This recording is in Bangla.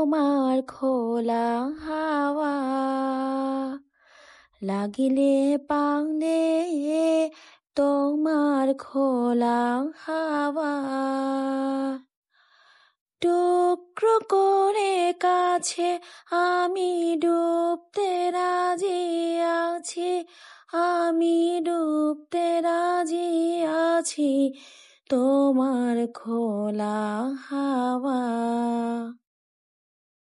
তোমার খোলা হাওয়া লাগিলে পাওনে তোমার খোলা হাওয়া টুকরো করে কাছে আমি ডুবতে রাজি আছি আমি ডুবতে রাজি আছি তোমার খোলা হাওয়া